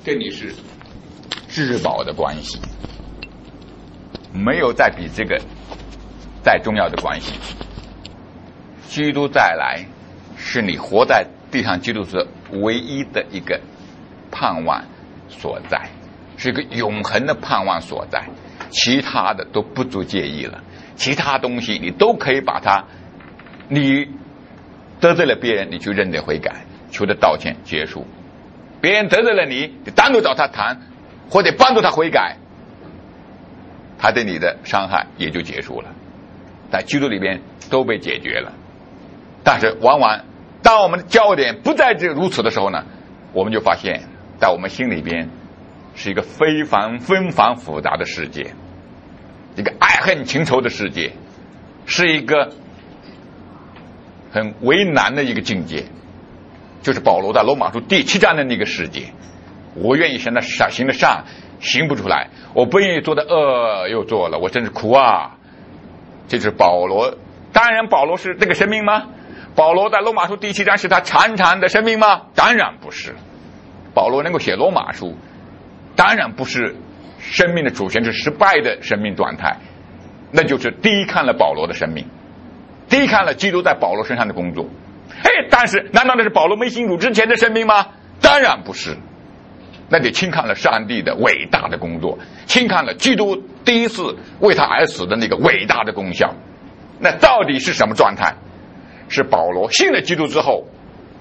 跟你是至宝的关系，没有再比这个再重要的关系。基督再来是你活在地上基督徒唯一的一个盼望所在，是一个永恒的盼望所在，其他的都不足介意了。其他东西你都可以把它，你得罪了别人，你去认罪悔改，求他道歉结束。别人得罪了你，你单独找他谈，或者帮助他悔改，他对你的伤害也就结束了。在基督里边都被解决了。但是往往当我们的焦点不再如此的时候呢，我们就发现在我们心里边是一个非常纷繁复杂的世界，一个爱恨情仇的世界，是一个很为难的一个境界，就是保罗在罗马书第7章的那个世界。我愿意行的善行不出来，我不愿意做的恶又做了，我真是苦啊。这是保罗。当然保罗是这个生命吗？保罗在罗马书第7章是他长长的生命吗？当然不是。保罗能够写罗马书，当然不是生命的主权是失败的生命状态，那就是低看了保罗的生命，低看了基督在保罗身上的工作。但是难道那是保罗没信主之前的生命吗？当然不是。那得轻看了上帝的伟大的工作，轻看了基督第一次为他而死的那个伟大的功效。那到底是什么状态？是保罗信了基督之后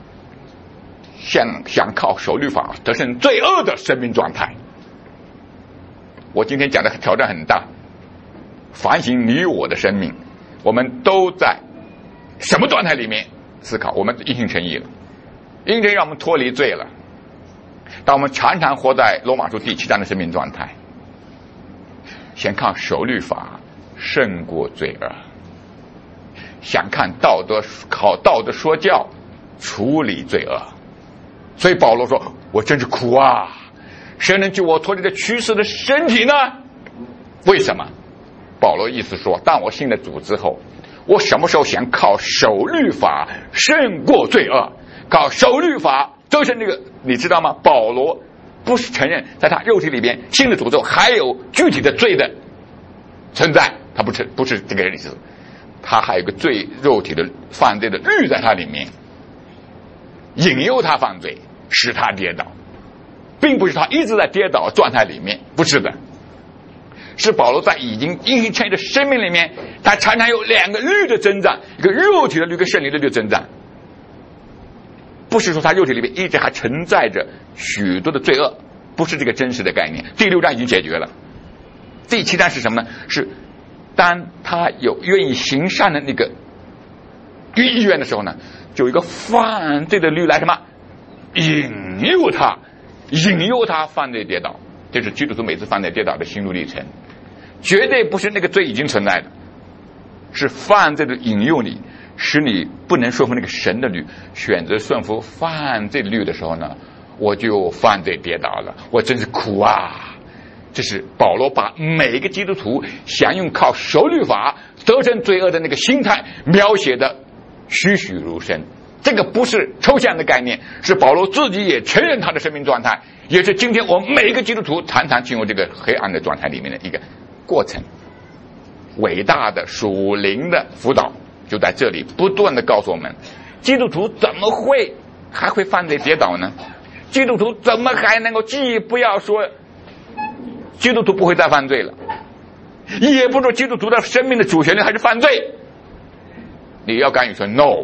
想靠守律法得胜罪恶的生命状态。我今天讲的挑战很大，反省你我的生命，我们都在什么状态里面思考？我们因信称义了，因信让我们脱离罪了，但我们常常活在罗马书第7章的生命状态，先靠守律法胜过罪恶，想靠道德说教处理罪恶。所以保罗说，我真是苦啊，谁能救我脱离这屈死的身体呢？为什么？保罗意思说，当我信了主之后，我什么时候想靠守律法胜过罪恶，靠守律法都是那个，你知道吗？保罗不是承认在他肉体里边信了主之后还有具体的罪的存在，他不是这个意思，他还有个罪肉体的犯罪的律在他里面，引诱他犯罪，使他跌倒，并不是他一直在跌倒状态里面，不是的，是保罗在已经因信称义的生命里面，他常常有2个律的增长，一个肉体的律跟圣灵的律增长。不是说他肉体里面一直还存在着许多的罪恶，不是这个真实的概念。第6章已经解决了。第7章是什么呢？是当他有愿意行善的那个意愿的时候呢，就有一个犯罪的律来什么引诱他犯罪跌倒。这是基督徒每次犯罪跌倒的心路历程，绝对不是那个罪已经存在的，是犯罪的引诱你，使你不能顺服那个神的律，选择顺服犯罪的律的时候呢，我就犯罪跌倒了，我真是苦啊。这是保罗把每一个基督徒想用靠守律法得胜罪恶的那个心态描写的栩栩如生。这个不是抽象的概念，是保罗自己也承认他的生命状态，也是今天我们每一个基督徒常常进入这个黑暗的状态里面的一个过程。伟大的属灵的辅导就在这里不断的告诉我们，基督徒怎么还会犯罪跌倒呢？基督徒怎么还能够既不要说基督徒不会再犯罪了，也不说基督徒的生命的主旋律还是犯罪？你要敢于说 no，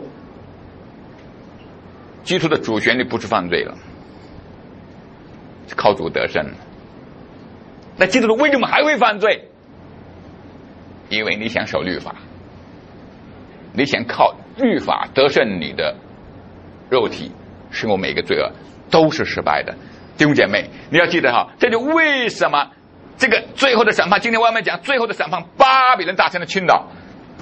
基督徒的主旋律不是犯罪了，是靠主得胜。那基督徒为什么还会犯罪？因为你想守律法，你想靠律法得胜你的肉体，使我每一个罪恶都是失败的。弟兄姐妹，你要记得哈，这就为什么这个最后的审判，今天外面讲最后的审判，巴比伦大城的倾倒。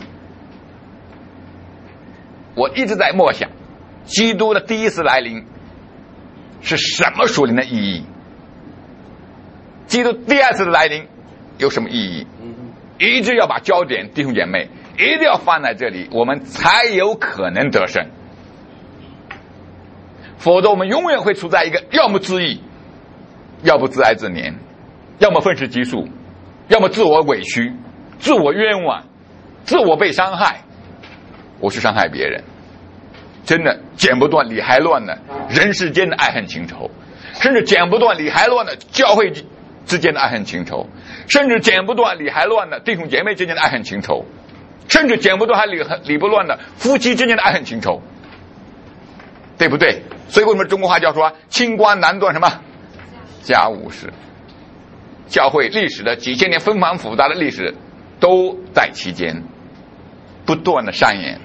我一直在默想，基督的第一次来临是什么属灵的意义？基督第2次的来临有什么意义？一直要把焦点，弟兄姐妹，一定要放在这里，我们才有可能得胜。否则我们永远会处在一个要么自义， 要不自哀自怜，要么愤世嫉俗，要么自我委屈，自我冤枉，自我被伤害，我去伤害别人。真的剪不断理还乱的人世间的爱恨情仇，甚至剪不断理还乱的教会之间的爱恨情仇，甚至剪不断理还乱的弟兄姐妹之间的爱恨情仇，甚至剪不断还理不乱的夫妻之间的爱恨情仇，对不对？所以为什么中国话叫说清官难断什么家务事？教会历史的几千年纷繁复杂的历史都在其间不断的上演，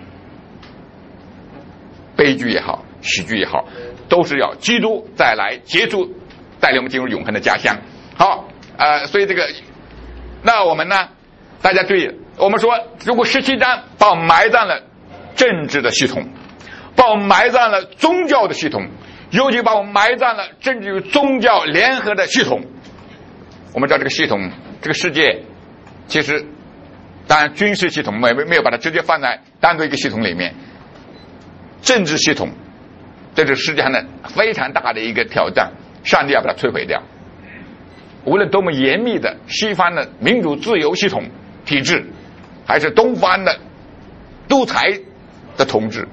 悲剧也好，喜剧也好，都是要基督再来结束，带领我们进入永恒的家乡。好，所以这个，那我们呢，大家注意，我们说如果17章把我们埋葬了政治的系统，把我们埋葬了宗教的系统，尤其把我们埋葬了政治与宗教联合的系统。我们知道这个系统，这个世界其实当然军事系统没有把它直接放在单独一个系统里面，政治系统这是世界上的非常大的一个挑战，上帝要把它摧毁掉。无论多么严密的西方的民主自由系统体制，还是东方的独裁的统治，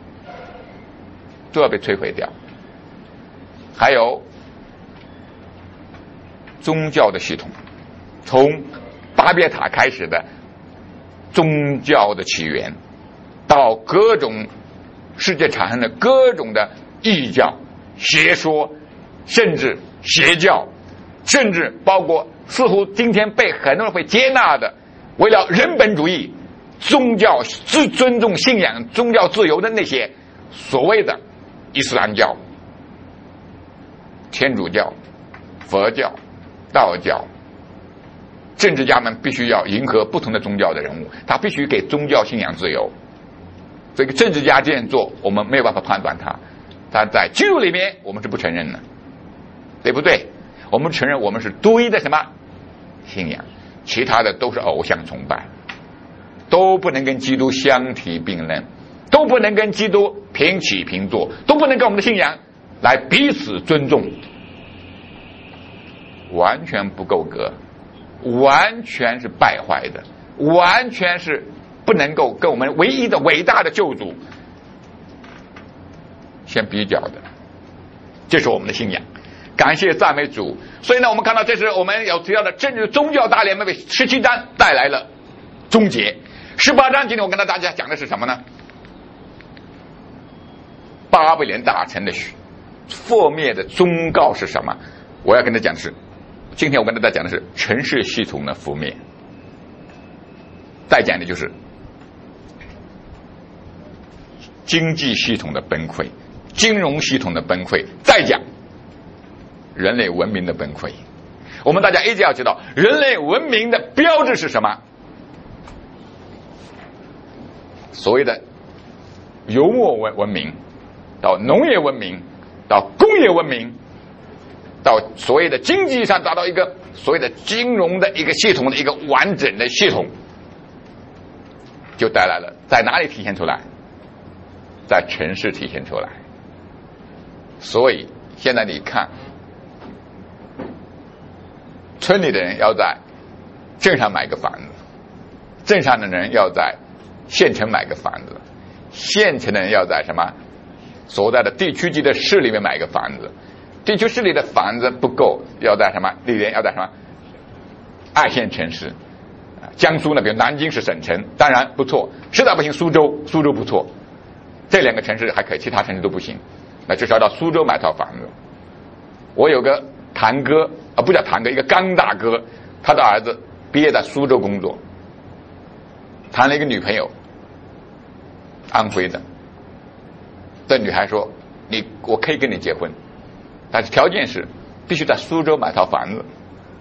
都要被摧毁掉。还有宗教的系统，从巴别塔开始的宗教的起源，到各种世界产生的各种的异教、邪说，甚至邪教，甚至包括似乎今天被很多人会接纳的，为了人本主义、宗教尊重信仰、宗教自由的那些所谓的伊斯兰教、天主教、佛教、道教，政治家们必须要迎合不同的宗教的人物，他必须给宗教信仰自由。这个政治家这样做，我们没有办法判断他，但在基督里面我们是不承认的，对不对？我们承认我们是独一的什么信仰，其他的都是偶像崇拜，都不能跟基督相提并论，都不能跟基督平起平坐，都不能跟我们的信仰来彼此尊重，完全不够格，完全是败坏的，完全是不能够跟我们唯一的伟大的救主先比较的。这是我们的信仰，感谢赞美主。所以呢，我们看到这是我们有提到的政治宗教大联盟为17章带来了终结。18章今天我跟大家讲的是什么呢？巴比伦大城的覆灭的忠告是什么？我要跟大家讲的是，今天我跟大家讲的是城市系统的覆灭，再讲的就是经济系统的崩溃，金融系统的崩溃，再讲人类文明的崩溃。我们大家一直要知道，人类文明的标志是什么？所谓的游牧文明，到农业文明，到工业文明，到所谓的经济上达到一个所谓的金融的一个系统的一个完整的系统，就带来了在哪里体现出来？在城市体现出来。所以现在你看，村里的人要在镇上买个房子，镇上的人要在县城买个房子，县城的人要在什么所在的地区级的市里面买个房子，地区市里的房子不够，要在什么里面要在什么2线城市。江苏呢，比如南京是省城，当然不错，实在不行苏州不错，这2个城市还可以，其他城市都不行，那至少到苏州买套房子。我有个堂哥不叫堂哥，一个刚大哥，他的儿子毕业在苏州工作，谈了一个女朋友，安徽的。这女孩说：“我可以跟你结婚，但是条件是必须在苏州买套房子。”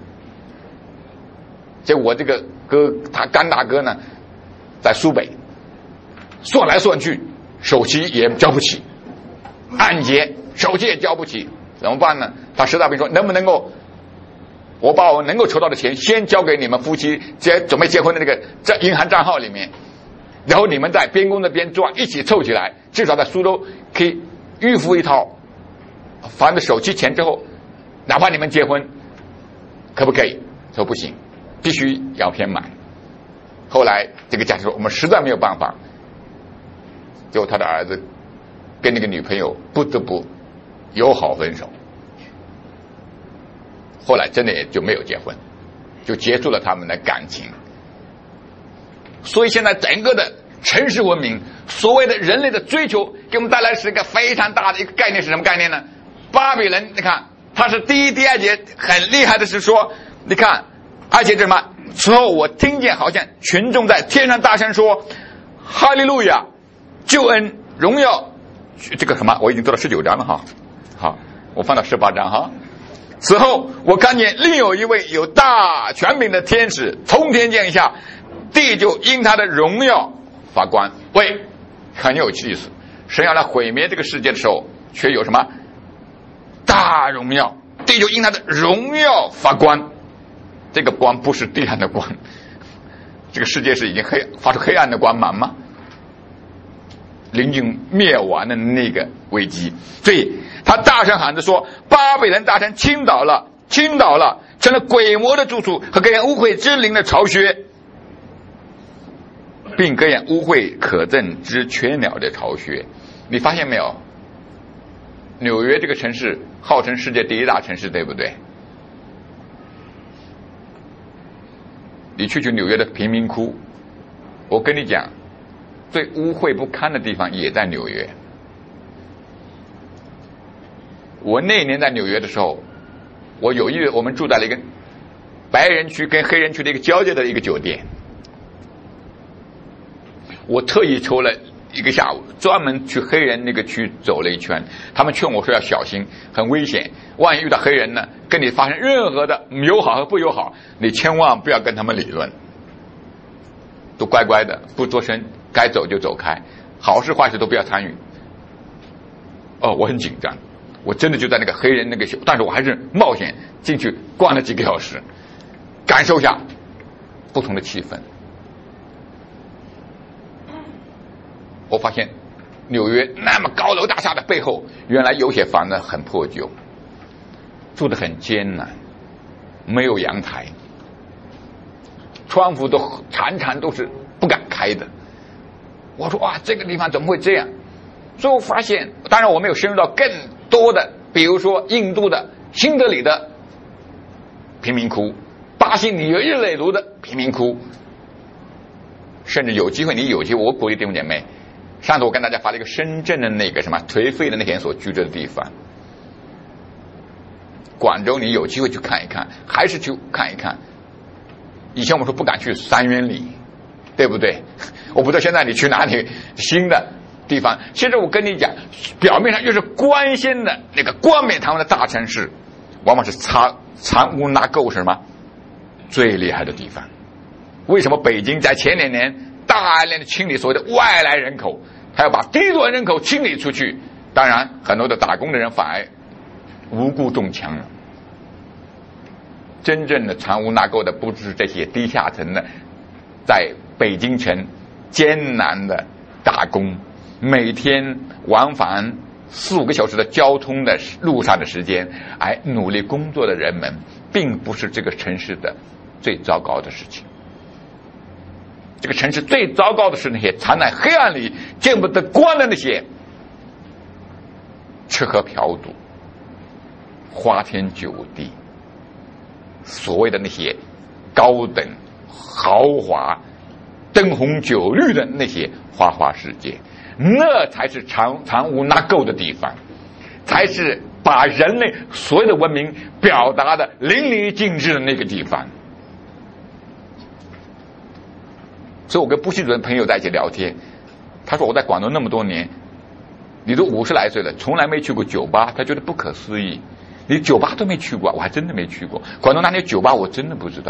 结果我这个他干大哥呢，在苏北，算来算去，首期也交不起，按揭首期也交不起，怎么办呢？他实在不行说，能不能够我把我能够筹到的钱先交给你们夫妻准备结婚的那个银行账号里面，然后你们在边工作边赚，一起凑起来，至少在苏州可以预付一套房子首期钱之后， 哪怕你们结婚，可不可以？说不行，必须要先买。后来这个家庭说我们实在没有办法，结果他的儿子跟那个女朋友不得不友好分手，后来真的也就没有结婚，就结束了他们的感情。所以现在整个的城市文明，所谓的人类的追求，给我们带来是一个非常大的一个概念，是什么概念呢？巴比伦，你看他是第一、第二节很厉害的是说，你看而且什么之后我听见好像群众在天上大声说哈利路亚，救恩荣耀，这个什么我已经做到19章了哈，好，我放到18章哈。此后我看见另有一位有大权柄的天使从天降下，地就因他的荣耀发光。喂，很有意思，神要来毁灭这个世界的时候，却有什么大荣耀，地就因他的荣耀发光。这个光不是地上的光，这个世界是已经发出黑暗的光芒吗？临近灭亡的那个危机，所以他大声喊着说：巴比伦大城倾倒了，倾倒了，成了鬼魔的住处和各样污秽之灵的巢穴，并各样污秽可憎之雀鸟的巢穴。你发现没有？纽约这个城市号称世界第一大城市，对不对？你去纽约的贫民窟，我跟你讲，最污秽不堪的地方也在纽约。我那年在纽约的时候，我们住在了一个白人区跟黑人区的一个交界的一个酒店，我特意抽了一个下午，专门去黑人那个区走了一圈。他们劝我说要小心，很危险，万一遇到黑人呢，跟你发生任何的友好和不友好，你千万不要跟他们理论，都乖乖的不作声，该走就走开，好事坏事都不要参与。我很紧张，我真的就在那个黑人那个秀，但是我还是冒险进去逛了几个小时，感受一下不同的气氛。我发现纽约那么高楼大厦的背后，原来有些房子很破旧，住得很艰难，没有阳台，窗户都常常都是不敢开的。我说哇，这个地方怎么会这样？所以我发现，当然我没有深入到更多的，比如说印度的新德里的贫民窟，巴西里约热内卢的贫民窟，甚至有机会，我鼓励弟兄姐妹，上次我跟大家发了一个深圳的那个什么颓废的那些人所居住的地方，广州你有机会去看一看，还是去看一看。以前我们说不敢去三元里，对不对？我不知道现在你去哪里新的地方。其实我跟你讲，表面上越是光鲜的那个冠冕堂皇的大城市，往往是藏污纳垢是什么最厉害的地方。为什么北京在前2年大量的清理所谓的外来人口，他要把低端人口清理出去？当然很多的打工的人反而无辜中枪了。真正的藏污纳垢的不是这些低下层的在北京城艰难的打工，每天往返4-5个小时的交通的路上的时间，而努力工作的人们，并不是这个城市的最糟糕的事情。这个城市最糟糕的是那些藏在黑暗里见不得光的那些吃喝嫖赌、花天酒地，所谓的那些高等豪华灯红酒绿的那些花花世界，那才是藏污纳垢的地方，才是把人类所有的文明表达的淋漓尽致的那个地方。所以我跟布希主任朋友在一起聊天，他说我在广东那么多年，你都50来岁了，从来没去过酒吧，他觉得不可思议。你酒吧都没去过，我还真的没去过。广东那里有酒吧，我真的不知道。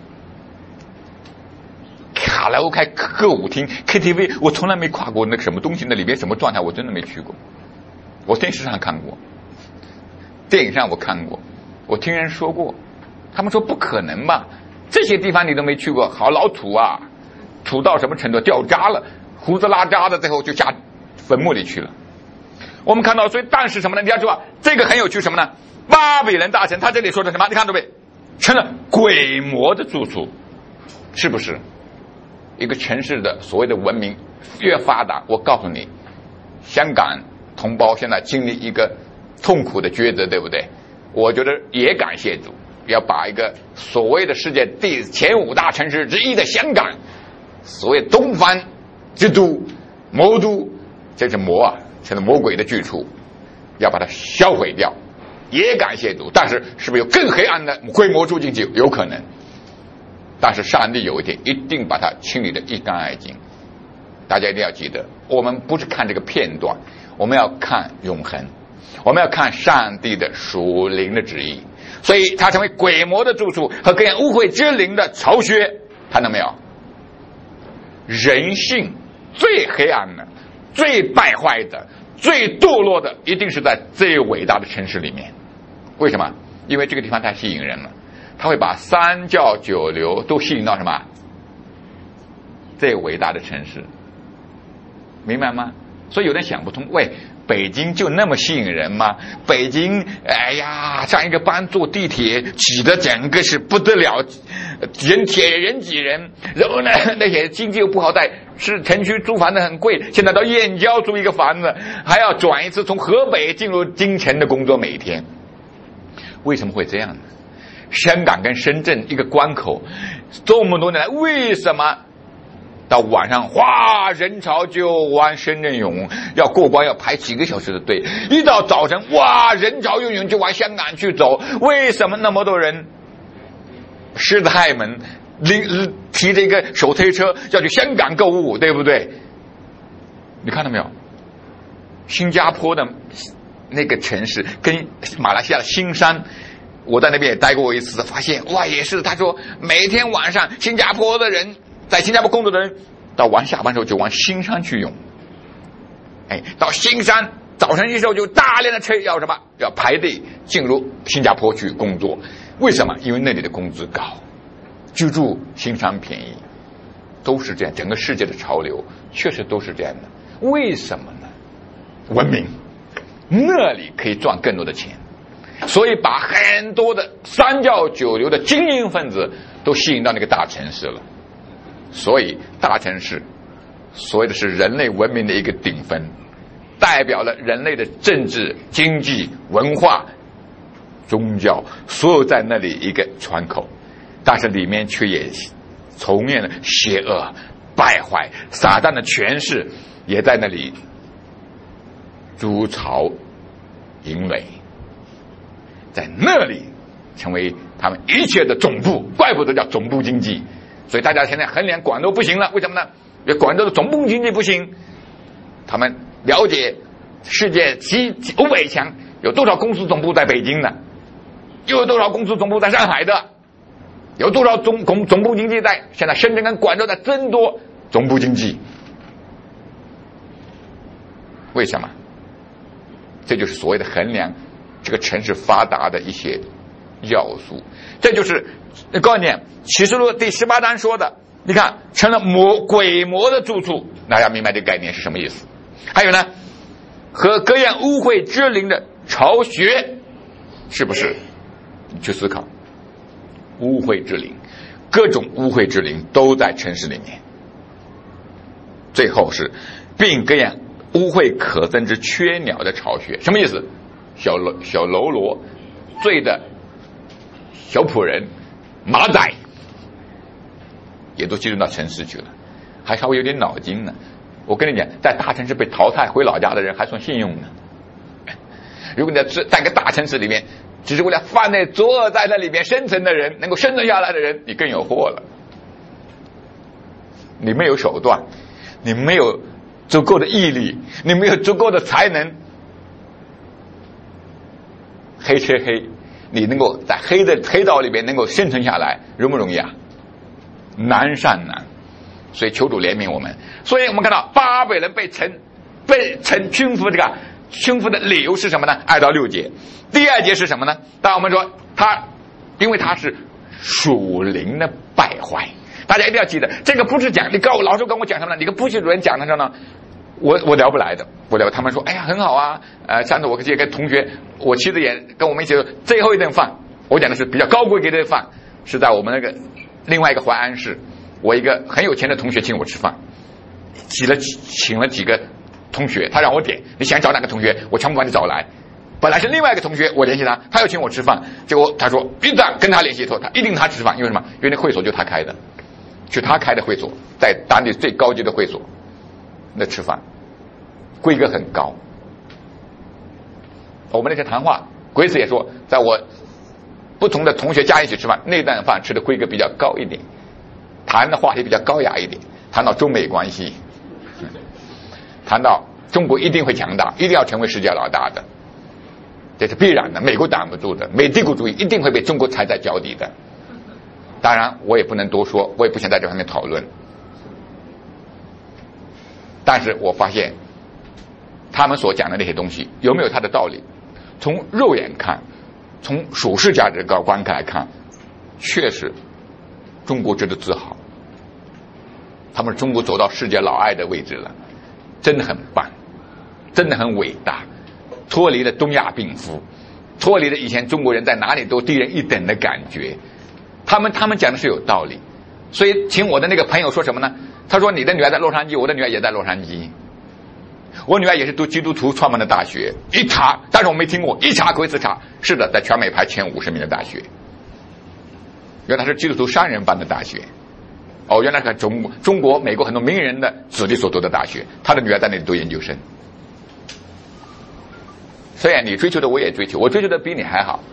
卡拉 OK 歌舞厅 KTV 我从来没跨过那个什么东西，那里边什么状态我真的没去过。我电视上看过，电影上我看过，我听人说过，他们说不可能吧，这些地方你都没去过，好老土啊，土到什么程度，掉渣了，胡子拉碴的，最后就下坟墓里去了。我们看到，所以但是什么呢？你要知道这个很有趣什么呢？ 巴比伦大城，他这里说的什么？你看到没？成了鬼魔的住处，是不是？一个城市的所谓的文明越发达，我告诉你，香港同胞现在经历一个痛苦的抉择，对不对？我觉得也感谢主，要把一个所谓的世界前5大城市之一的香港，所谓东方之都、魔都，这是魔啊，这是魔鬼的居处，要把它销毁掉。也感谢主，但是是不是有更黑暗的鬼魔住进去？有可能。但是上帝有一天一定把它清理得一干二净。大家一定要记得，我们不是看这个片段，我们要看永恒，我们要看上帝的属灵的旨意。所以它成为鬼魔的住处和各样污秽之灵的巢穴。看到没有？人性最黑暗的、最败坏的、最堕落的，一定是在最伟大的城市里面。为什么？因为这个地方太吸引人了，他会把三教九流都吸引到什么？最伟大的城市，明白吗？所以有人想不通，喂，北京就那么吸引人吗？北京，哎呀，上一个班坐地铁挤得整个是不得了，人挤人，然后呢，那些经济又不好，在是城区租房子很贵，现在到燕郊租一个房子还要转一次，从河北进入京城的工作，每天。为什么会这样呢？香港跟深圳一个关口，这么多年来，为什么到晚上哗人潮就往深圳涌，要过关要排几个小时的队，一到早晨哇人潮涌涌就往香港去走？为什么那么多人狮子亥门提着一个手推车要去香港购物，对不对？你看到没有？新加坡的那个城市跟马来西亚的新山，我在那边也待过一次，发现哇也是，他说每天晚上新加坡的人，在新加坡工作的人到晚下班时候就往新山去涌，到新山早晨的时候就大量的车要什么？要排队进入新加坡去工作。为什么？因为那里的工资高，居住新山便宜，都是这样。整个世界的潮流确实都是这样的。为什么呢？文明那里可以赚更多的钱，所以把很多的三教九流的精英分子都吸引到那个大城市了。所以大城市所谓的是人类文明的一个顶峰，代表了人类的政治、经济、文化、宗教，所有在那里一个窗口。但是里面却也充满了邪恶、败坏，撒旦的权势也在那里筑巢营垒，在那里成为他们一切的总部，怪不得叫总部经济。所以大家现在衡量广州不行了，为什么呢？因为广州的总部经济不行。他们了解世界5百强，有多少公司总部在北京呢？又有多少公司总部在上海的？有多少总部经济在现在深圳跟广州在争夺总部经济？为什么？这就是所谓的衡量这个城市发达的一些要素。这就是告诉你，启示录第18章说的，你看成了鬼魔的住处，大家明白这个概念是什么意思？还有呢，和各样污秽之灵的巢穴，是不是？你去思考，污秽之灵，各种污秽之灵都在城市里面。最后是并各样污秽可憎之缺鸟的巢穴，什么意思？小喽啰、醉的小仆人、马仔也都进入到城市去了，还稍微有点脑筋呢。我跟你讲，在大城市被淘汰回老家的人还算信用呢。如果你在个大城市里面，只是为了贩内作恶在那里面生存的人，能够生存下来的人，你更有祸了。你没有手段，你没有足够的毅力，你没有足够的才能，黑吃黑，你能够在黑道里面能够生存下来，容不容易啊？难上难。所以求主怜悯我们。所以我们看到巴比伦被驯服，这个驯服的理由是什么呢？2到6节。第2节是什么呢？当然我们说因为他是属灵的败坏。大家一定要记得，这个不是讲你老师跟我讲什么呢？你跟补习主任讲的时候呢， 我聊不来的，他们说哎呀很好啊，上次我跟同学，我妻子也跟我们一起，最后一顿饭，我讲的是比较高规格的饭，是在我们那个另外一个淮安市，我一个很有钱的同学请我吃饭，请了几个同学，他让我点，你想找哪个同学，我全部把你找来。本来是另外一个同学，我联系他，他要请我吃饭，结果他说一旦跟他联系以后，他一定他吃饭，因为什么？因为那会所就他开的，去他开的会所，在当地最高级的会所，那吃饭规格很高。我们那天谈话，鬼子也说，在我不同的同学家一起吃饭，那顿饭吃的规格比较高一点，谈的话题比较高雅一点，谈到中美关系，谈到中国一定会强大，一定要成为世界老大的，这是必然的，美国挡不住的，美帝国主义一定会被中国踩在脚底的。当然我也不能多说，我也不想在这方面讨论，但是我发现他们所讲的那些东西有没有他的道理，从肉眼看，从属世价值观来看，确实中国值得自豪，他们中国走到世界老二的位置了，真的很棒，真的很伟大，脱离了东亚病夫，脱离了以前中国人在哪里都低人一等的感觉。他们讲的是有道理，所以请我的那个朋友说什么呢？他说你的女儿在洛杉矶，我的女儿也在洛杉矶，我女儿也是读基督徒创办的大学，一查，但是我没听过，一查鬼子查，是的，在全美排前50名的大学，原来是基督徒商人办的大学，原来是中国美国很多名人的子弟所读的大学，他的女儿在那里读研究生。虽然你追求的我也追求，我追求的比你还好，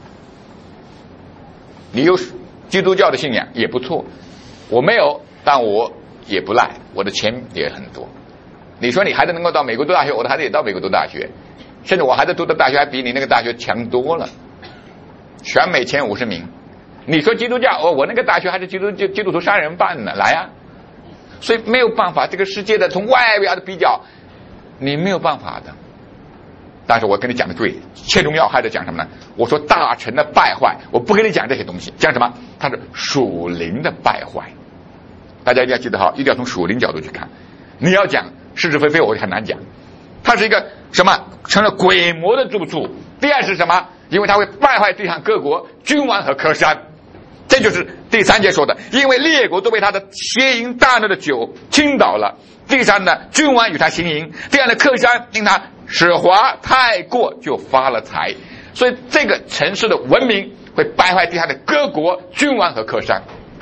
你有基督教的信仰也不错，我没有，但我也不赖，我的钱也很多。你说你孩子能够到美国读大学，我的孩子也到美国读大学，甚至我孩子读的大学还比你那个大学强多了，全美前50名。你说基督教，我那个大学还是基督徒商人办的，来啊！所以没有办法，这个世界的从外表的比较，你没有办法的。但是我跟你讲的对，切中要害的讲什么呢？我说大臣的败坏，我不跟你讲这些东西，讲什么？它是属灵的败坏。大家一定要记得好，一定要从属灵角度去看。你要讲是是非非，我很难讲。它是一个什么？成了鬼魔的住处。第二是什么？因为它会败坏地上各国君王和客商。这就是第3节说的，因为列国都被他的邪淫大怒的酒倾倒了，地上的君王与他行淫，这样的客商令他使华太过，就发了财。所以这个城市的文明会败坏地下的各国君王和客商。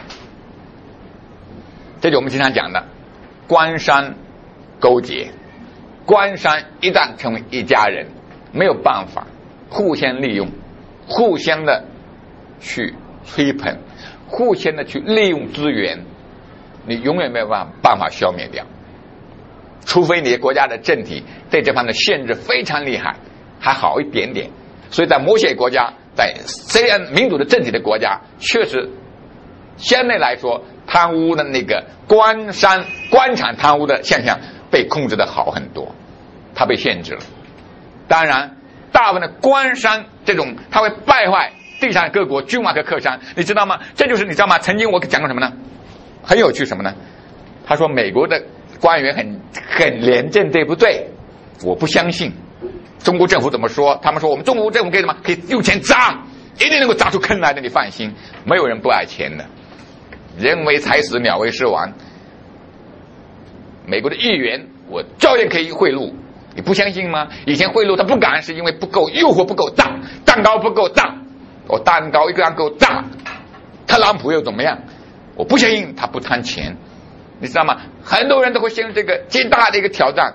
这就我们经常讲的官商勾结，官商一旦成为一家人，没有办法互相利用，互相的去吹捧，互相的去利用资源，你永远没有办法消灭掉，除非你国家的政体对这方面的限制非常厉害，还好一点点。所以在某些国家，在虽然民主的政体的国家，确实相对来说贪污的那个官场贪污的现象被控制的好很多，它被限制了。当然大部分的官商这种，它会败坏地上各国君王和客商，你知道吗？这就是你知道吗？曾经我讲过什么呢？很有趣什么呢？他说美国的官员很廉政，对不对？我不相信。中国政府怎么说？他们说我们中国政府可以什么？可以用钱砸，一定能够砸出坑来的，你放心，没有人不爱钱的。人为财死，鸟为食亡。美国的议员我照样可以贿赂，你不相信吗？以前贿赂他不敢，是因为不够诱惑不够大，蛋糕不够大。我蛋糕一个蛋够大，特朗普又怎么样？我不相信他不贪钱，你知道吗？很多人都会陷入这个极大的一个挑战，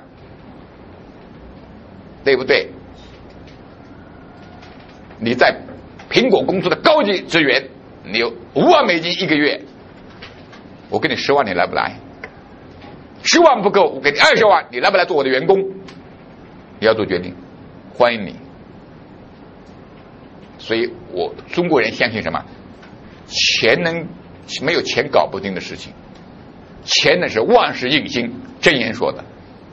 对不对？你在苹果公司的高级职员，你有5万美金一个月，我给你10万，你来不来？10万不够，我给你20万，你来不来做我的员工？你要做决定，欢迎你。所以我中国人相信什么？钱没有钱搞不定的事情，钱呢是万事应心，箴言说的。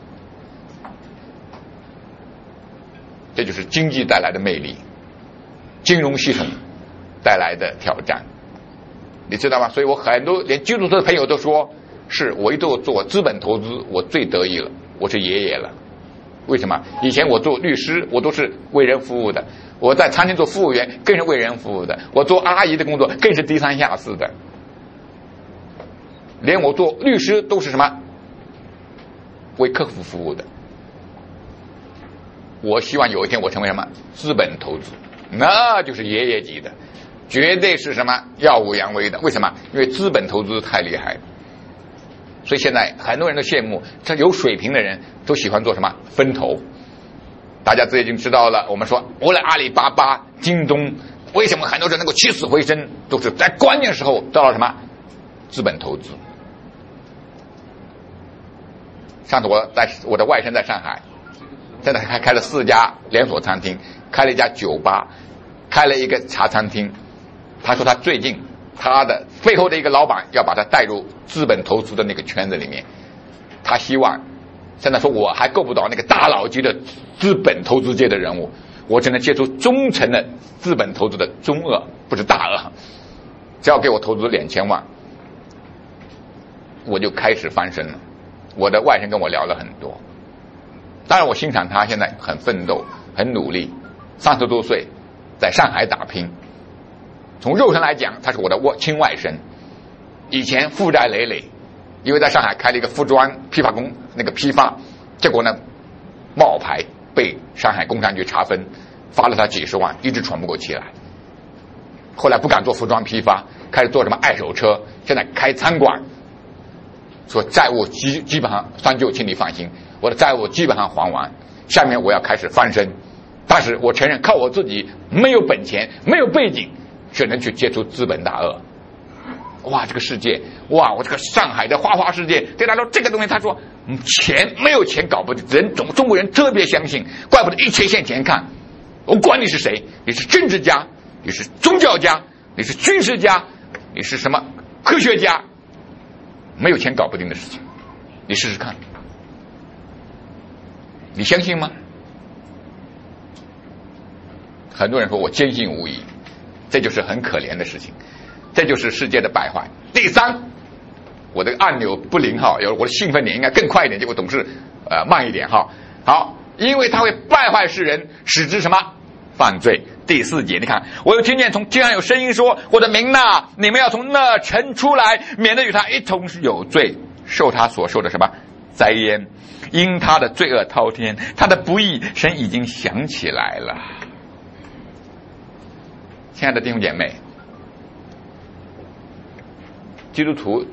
这就是经济带来的魅力，金融系统带来的挑战，你知道吗？所以我很多连基督徒的朋友都说，是我一做资本投资，我最得意了。 我是爷爷了。为什么？以前我做律师，我都是为人服务的；我在餐厅做服务员，更是为人服务的；我做阿姨的工作，更是低三下四的。连我做律师都是什么？为客户服务的。我希望有一天我成为什么？资本投资，那就是爷爷级的，绝对是什么？耀武扬威的。为什么？因为资本投资太厉害了。所以现在很多人都羡慕，这有水平的人都喜欢做什么？分投。大家最近知道了，我们说无论阿里巴巴、京东，为什么很多人能够起死回生，都是在关键时候得到什么？资本投资。上次我的外甥在上海，现在开了4家连锁餐厅，开了一家酒吧，开了一个茶餐厅。他说他最近他的背后的一个老板要把他带入资本投资的那个圈子里面，他希望现在说我还够不到那个大佬级的资本投资界的人物，我只能接触中层的资本投资的中鳄，不是大鳄，只要给我投资2000万，我就开始翻身了。我的外甥跟我聊了很多，当然我欣赏他现在很奋斗很努力，30多岁在上海打拼。从肉身来讲，他是我的亲外甥，以前负债累累，因为在上海开了一个服装批发工，那个批发，结果呢冒牌被上海工商局查分，罚了他几十万，一直喘不过气来。后来不敢做服装批发，开始做什么二手车，现在开餐馆，说债务基本上三舅，请你放心，我的债务基本上还完，下面我要开始翻身。但是我承认靠我自己没有本钱没有背景，只能去接触资本大鳄。哇，这个世界，哇，我这个上海的花花世界，对他说这个东西，他说钱没有钱搞不定，中国人特别相信，怪不得一切向前看。我管你是谁，你是政治家，你是宗教家，你是军事家，你是什么科学家，没有钱搞不定的事情，你试试看，你相信吗？很多人说我坚信无疑，这就是很可怜的事情，这就是世界的败坏。第三，我的按钮不灵哈，我的兴奋点应该更快一点，结果总是慢一点哈。好，因为它会败坏世人，使之什么犯罪。第4节，你看，我又听见从天上有声音说：“我的民哪，你们要从那城出来，免得与他一同有罪，受他所受的什么灾殃，因他的罪恶滔天，他的不义，神已经想起来了。”亲爱的弟兄姐妹，基督徒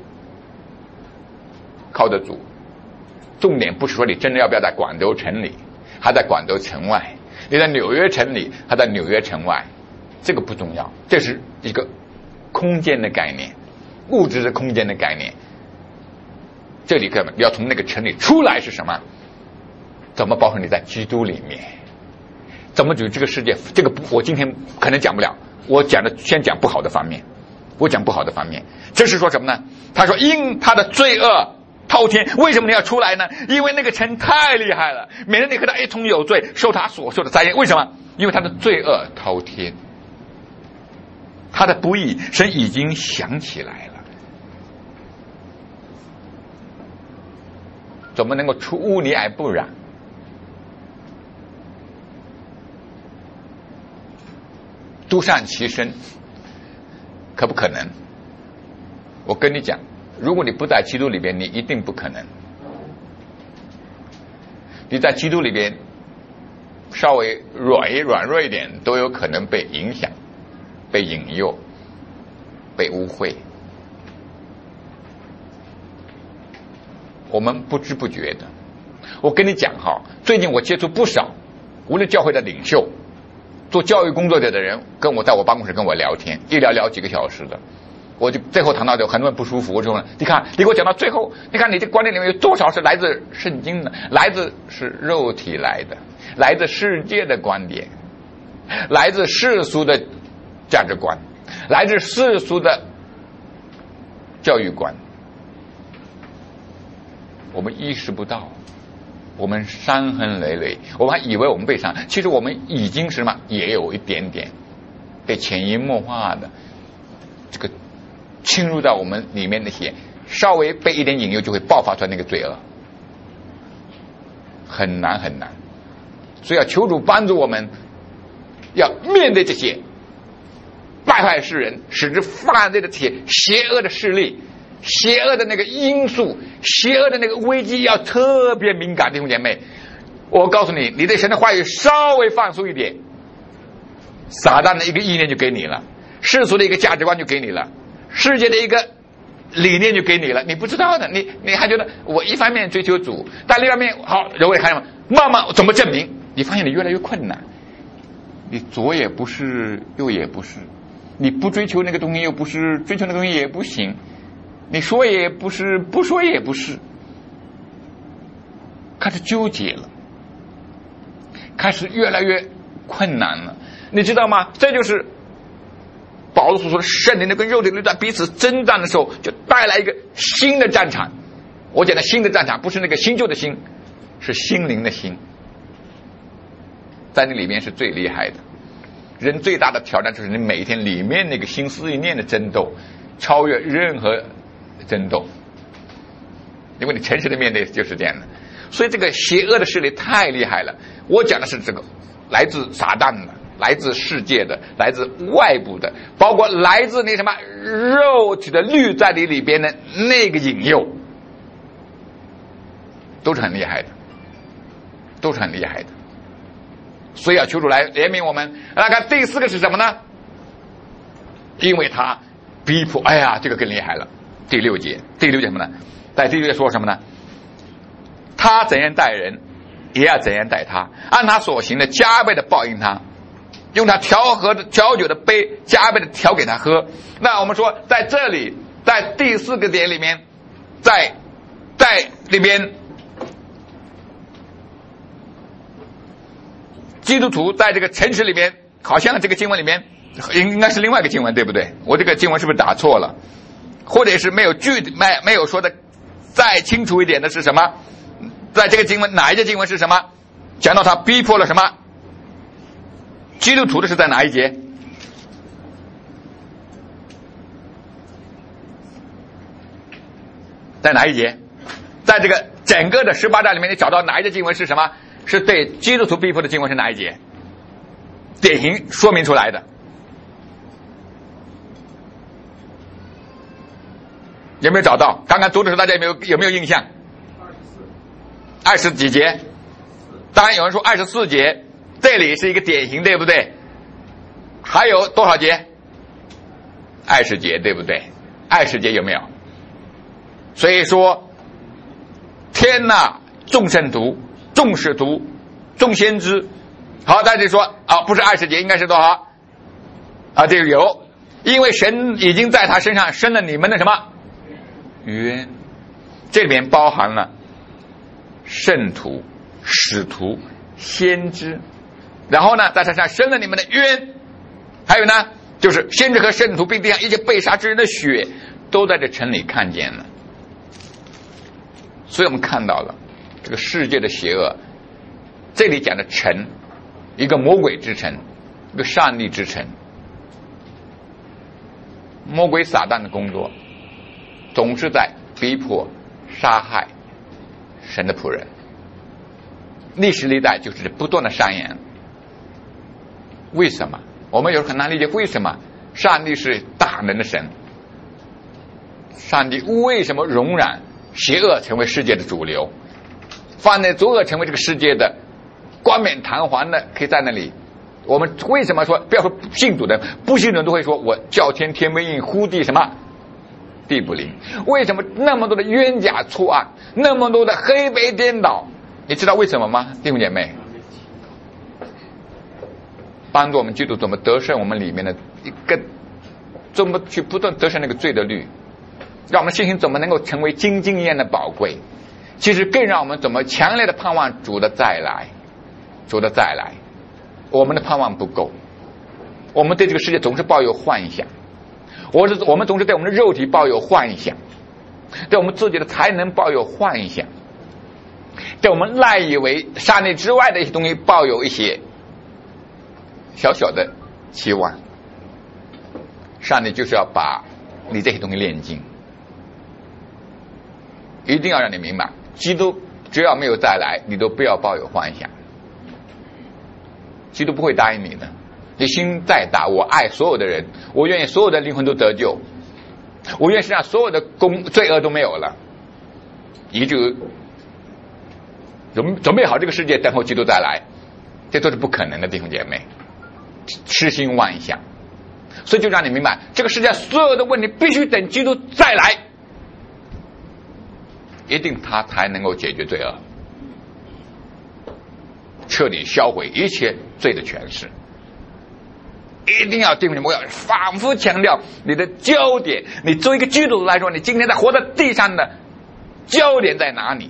靠得住，重点不是说你真的要不要在广州城里，还在广州城外，你在纽约城里还在纽约城外，这个不重要，这是一个空间的概念，物质的空间的概念。这里根本你要从那个城里出来是什么？怎么包括你在基督里面？怎么与这个世界？这个我今天可能讲不了，我先讲不好的方面。我讲不好的方面，这是说什么呢？他说因他的罪恶滔天。为什么你要出来呢？因为那个城太厉害了，免得你和他一同有罪，受他所受的灾殃。为什么？因为他的罪恶滔天，他的不义神已经想起来了。怎么能够出污泥而不染？独善其身，可不可能？我跟你讲，如果你不在基督里边，你一定不可能。你在基督里边稍微软弱一点，都有可能被影响、被引诱、被污秽。我们不知不觉的，我跟你讲哈，最近我接触不少，无论教会的领袖、做教育工作者的人，跟我在我办公室跟我聊天，一聊几个小时的，我就最后谈到就很多人不舒服。我就说，你看，你给我讲到最后，你看你这观念里面有多少是来自圣经的，来自是肉体来的，来自世界的观点，来自世俗的价值观，来自世俗的教育观。我们意识不到，我们伤痕累累，我们还以为我们被伤，其实我们已经是什么，也有一点点被潜移默化的这个侵入到我们里面那些，稍微被一点引诱就会爆发出来那个罪恶。 很难很难。所以要求主帮助我们，要面对这些败坏世人、使之犯罪的这些邪恶的势力、邪恶的那个因素、邪恶的那个危机，要特别敏感。弟兄姐妹，我告诉你，你对神的话语稍微放松一点，撒旦的一个意念就给你了，世俗的一个价值观就给你了，世界的一个理念就给你了，你不知道的，你还觉得我一方面追求主，但另一方面好，人为还慢慢怎么证明？你发现你越来越困难，你左也不是，右也不是，你不追求那个东西又不是，追求那个东西也不行，你说也不是，不说也不是，开始纠结了，开始越来越困难了，你知道吗？这就是保罗所说的圣灵的跟肉体的在彼此征战的时候，就带来一个新的战场。我讲的新的战场不是那个新旧的新，是心灵的心，在那里面是最厉害的。人最大的挑战就是你每一天里面那个心思意念的争斗，超越任何争斗，因为你诚实的面对就是这样的。所以这个邪恶的势力太厉害了。我讲的是这个来自撒旦的，来自世界的，来自外部的，包括来自那什么肉体的律在你里边的那个引诱，都是很厉害的，都是很厉害的。所以要求主来怜悯我们。来看第四个是什么呢？因为他逼迫，哎呀，这个更厉害了。第六节什么呢？在第六节说什么呢？他怎样待人，也要怎样待他，按他所行的加倍的报应他，用他调酒的杯加倍的调给他喝。那我们说在这里，在第四个点里面，在里边，基督徒在这个城市里面，好像这个经文里面应该是另外一个经文，对不对？我这个经文是不是打错了？或者是没有说的再清楚一点的是什么？在这个经文哪一节经文是什么？讲到他逼迫了什么？基督徒的是在哪一节？在哪一节？在这个整个的18章里面，你找到哪一节经文是什么？是对基督徒逼迫的经文是哪一节？典型说明出来的。有没有找到？刚刚读的时候大家有没有印象？20几节？当然有人说24节，这里是一个典型，对不对？还有多少节？20节，对不对？20节有没有？所以说，天哪，众圣徒、众使徒、众先知，好，大家说啊，不是20节，应该是多少？啊，这个有，因为神已经在他身上生了你们的什么冤？这里面包含了圣徒、使徒、先知，然后呢，在他身上生了你们的冤，还有呢，就是先知和圣徒并地上一切被杀之人的血，都在这城里看见了。所以我们看到了这个世界的邪恶，这里讲的城，一个魔鬼之城，一个上帝之城。魔鬼撒旦的工作总是在逼迫杀害神的仆人，历史历代就是不断的上演。为什么？我们有时很难理解，为什么上帝是大能的神，上帝为什么容忍邪恶成为世界的主流，犯罪作恶成为这个世界的冠冕堂皇的可以在那里？我们为什么说不要说信主的，不信主的都会说我叫天天不应，呼地什么地不灵？为什么那么多的冤假错案，那么多的黑白颠倒？你知道为什么吗？弟兄姐妹，帮助我们基督怎么得胜我们里面的一个，怎么去不断得胜那个罪的律，让我们信心怎么能够成为金晶一样的宝贵。其实更让我们怎么强烈的盼望主的再来，主的再来。我们的盼望不够，我们对这个世界总是抱有幻想，我们总是对我们的肉体抱有幻想，对我们自己的才能抱有幻想，对我们赖以为上帝之外的一些东西抱有一些小小的期望。上帝就是要把你这些东西炼净，一定要让你明白，基督只要没有再来，你都不要抱有幻想。基督不会答应你的。你心再大，我爱所有的人，我愿意所有的灵魂都得救，我愿意让所有的罪恶都没有了，你就准备好这个世界等候基督再来，这都是不可能的，弟兄姐妹，痴心妄想。所以就让你明白，这个世界所有的问题必须等基督再来，一定他才能够解决罪恶，彻底销毁一切罪的权势。一定要弟兄姐妹，我要反复强调你的焦点，你作为一个基督徒来说，你今天在活在地上的焦点在哪里？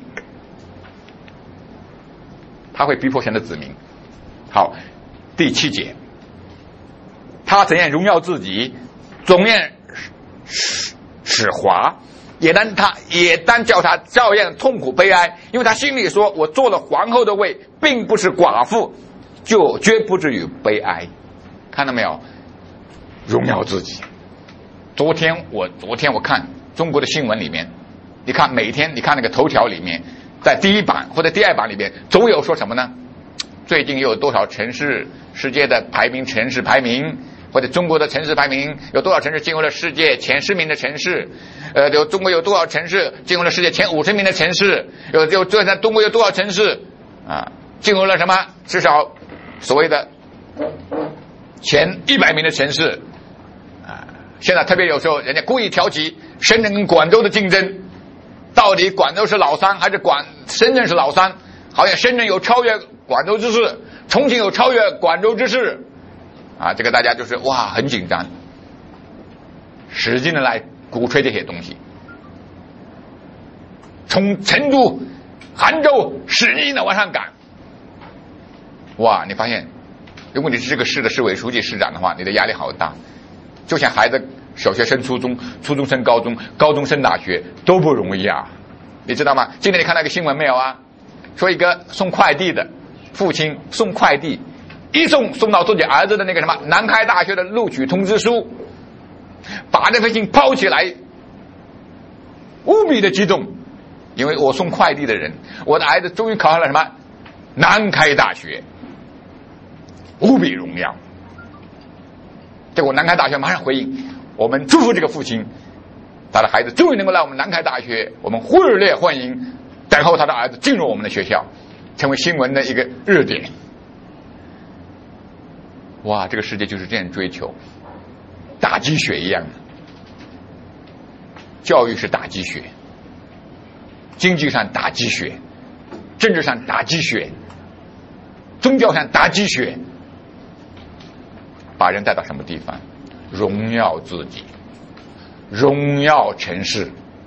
他会逼迫神的子民。好，第7节，他怎样荣耀自己，总愿使华，也当叫他照样痛苦悲哀，因为他心里说，我做了皇后的位，并不是寡妇，就绝不至于悲哀。看到没有？荣耀自己。昨天我看中国的新闻里面，你看每天你看那个头条里面，在第1版或者第2版里面，总有说什么呢？最近又有多少城市世界的城市排名，或者中国的城市排名，有多少城市进入了世界前10名的城市？中国有多少城市进入了世界前50名的城市？中国有多少城市进入了什么？至少所谓的前100名的城市现在特别有时候人家故意挑起深圳跟广州的竞争，到底广州是老三还是深圳是老三？好像深圳有超越广州之势，重庆有超越广州之势这个大家就是哇很紧张，使劲的来鼓吹这些东西，从成都、杭州使劲的往上赶。哇，你发现如果你是这个市的市委书记、市长的话，你的压力好大。就像孩子小学升初中，初中升高中，高中升大学都不容易你知道吗？今天你看到一个新闻没有说一个送快递的父亲送快递，一送到自己儿子的那个南开大学的录取通知书，把这份信抛起来，无比的激动，因为我送快递的人，我的儿子终于考上了南开大学，无比荣耀。结果南开大学马上回应，我们祝福这个父亲，他的孩子终于能够来我们南开大学，我们热烈欢迎，等候他的儿子进入我们的学校，成为新闻的一个热点。哇，这个世界就是这样追求，打鸡血一样的。教育是打鸡血，经济上打鸡血，政治上打鸡血，宗教上打鸡血，把人带到什么地方？荣耀自己，荣耀城市，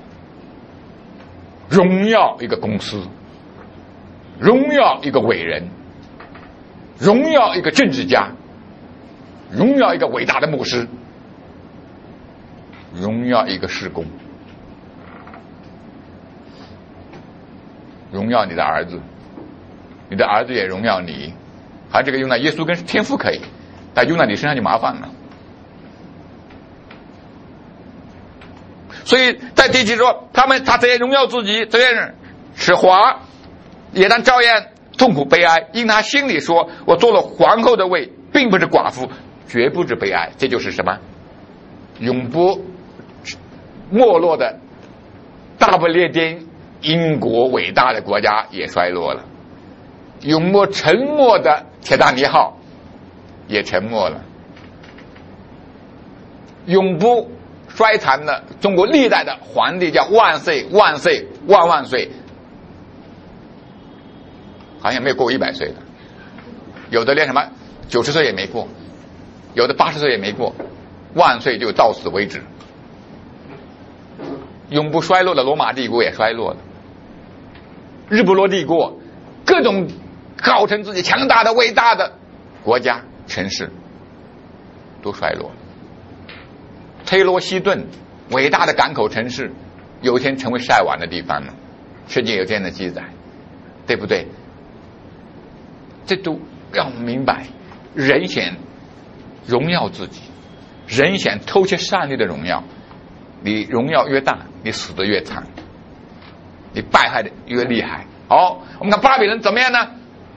荣耀一个公司，荣耀一个伟人，荣耀一个政治家，荣耀一个伟大的牧师，荣耀一个事工，荣耀你的儿子，你的儿子也荣耀你。还这个用在耶稣跟天父可以，但用在你身上就麻烦了。所以在第7说，他怎样荣耀自己，怎样使华，也当照样痛苦悲哀，因他心里说，我做了皇后的位，并不是寡妇，绝不是悲哀。这就是什么？永不没落的大不列颠英国伟大的国家也衰落了，永不沉没的铁达尼号也沉没了，永不衰残的中国历代的皇帝叫万岁万岁万万岁，好像没有过100岁的，有的连什么90岁也没过，有的80岁也没过，万岁就到此为止。永不衰落的罗马帝国也衰落了，日不落帝国，各种号称自己强大的伟大的国家城市都衰落了。推罗西顿伟大的港口城市有一天成为晒网的地方了，圣经有这样的记载，对不对？这都让我们明白，人想荣耀自己，人想偷窃上帝的荣耀，你荣耀越大，你死得越惨，你败害的越厉害， 好，我们看巴比伦怎么样呢？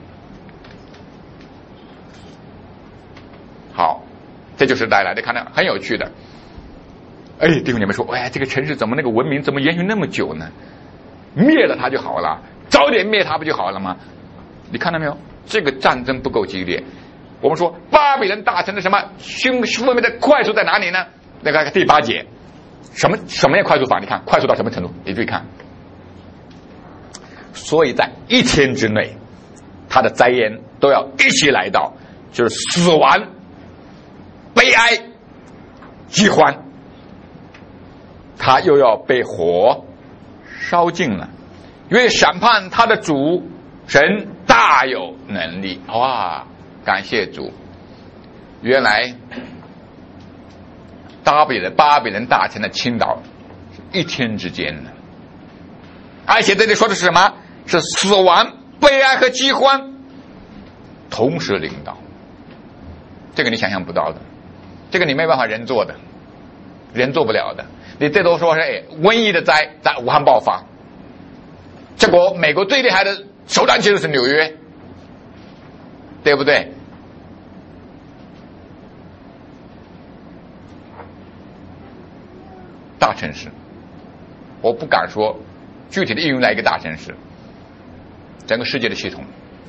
好，这就是来的，看到很有趣的。哎，弟兄姐妹说，哎，这个城市怎么那个文明怎么延续那么久呢？灭了它就好了，早点灭它不就好了吗？你看到没有？这个战争不够激烈。我们说巴比伦大城的什么负面的快速在哪里呢？那个第8节，什么样快速法？你看快速到什么程度？你注意看。所以在1天之内，他的灾殃都要一起来到，就是死亡、悲哀、饥荒，他又要被火烧尽了，因为审判他的主神大有能力。哇，感谢主！原来巴比伦大城的倾倒是1天之间的，而且这里说的是什么？是死亡、悲哀和饥荒同时临到，这个你想象不到的，这个你没办法人做的，人做不了的。你最多说是瘟疫的灾在武汉爆发，结果美国最厉害的首战其实是纽约，对不对？大城市，我不敢说具体的应用在一个大城市，整个世界的系统。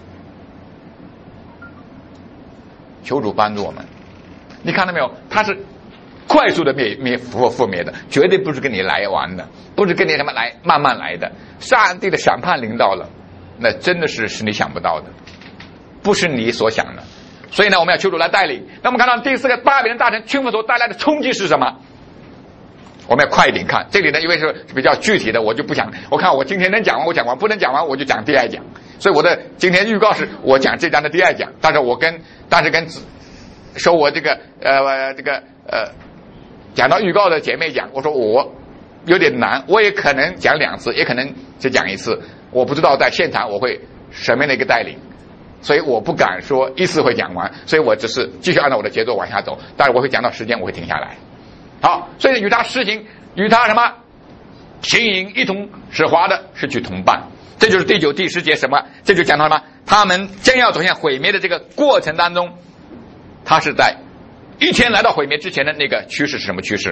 求主帮助我们。你看到没有？它是快速的覆灭的，绝对不是跟你来玩的，不是跟你什么来慢慢来的。上帝的审判临到了，那真的是你想不到的，不是你所想的。所以呢，我们要求主来带领。那我们看到第4个巴比伦大城倾覆所带来的冲击是什么？我们要快一点看，这里呢因为是比较具体的，我就不想，我看我今天能讲完我讲完，不能讲完我就讲第2讲。所以我的今天预告是我讲这章的第2讲，但是跟说我讲到预告的姐妹讲，我说我有点难，我也可能讲2次，也可能只讲1次，我不知道在现场我会什么样的一个带领，所以我不敢说一次会讲完，所以我只是继续按照我的节奏往下走，但是我会讲到时间我会停下来。好，所以与他施行，与他什么行淫一同使华的是去同伴，这就是第9、第10节什么？这就讲到什么？他们将要走向毁灭的这个过程当中，他是在1天来到毁灭之前的那个趋势是什么趋势？